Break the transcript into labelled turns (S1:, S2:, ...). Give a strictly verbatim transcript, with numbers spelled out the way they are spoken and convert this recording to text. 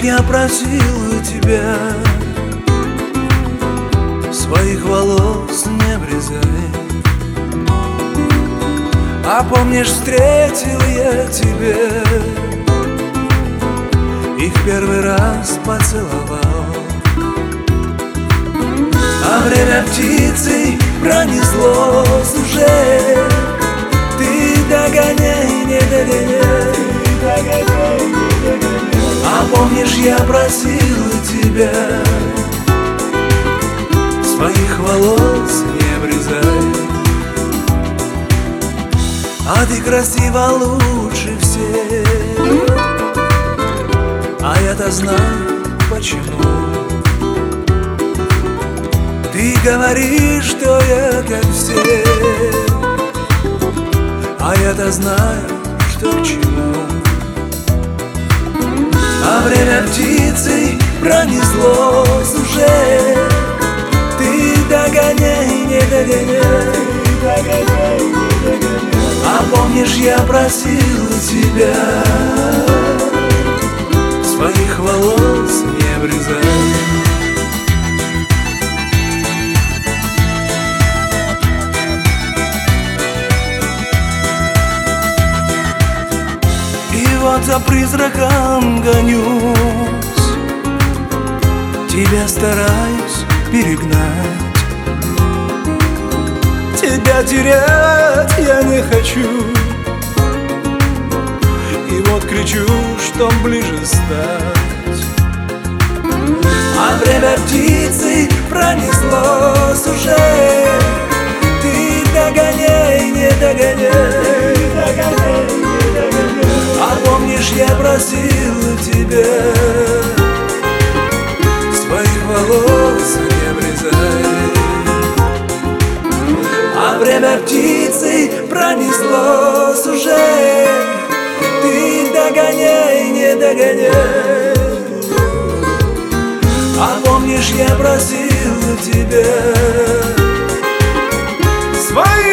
S1: я просил у тебя, своих волос не обрезай. А помнишь, встретил я тебя, их первый раз поцеловал. А время птицей пронеслось уже. Ты догоняй, не догоняй, догоняй, не догоняй. А помнишь, я просил тебя, своих волос не обрезай. А ты красива лучше всех, а я-то знаю почему. Ты говоришь, что я как все, а я-то знаю, что к чему. А время птицей пронеслось уже. Ты догоняй, не догоняй, догоняй, не догоняй. А помнишь, я просил тебя, своих волос не обрезай. И вот за призраком гонюсь, тебя стараюсь перегнать. Тебя терять я не хочу, и вот кричу, что ближе стать. А время птицей пронеслось уже. Ты догоняй, не догоняй, догоняй, не догоняй. А помнишь, я просил тебя, своих волос не обрезай. А время птицей пронеслось уже. Ты догоняй, не догоняй. А помнишь, я просил тебя, свои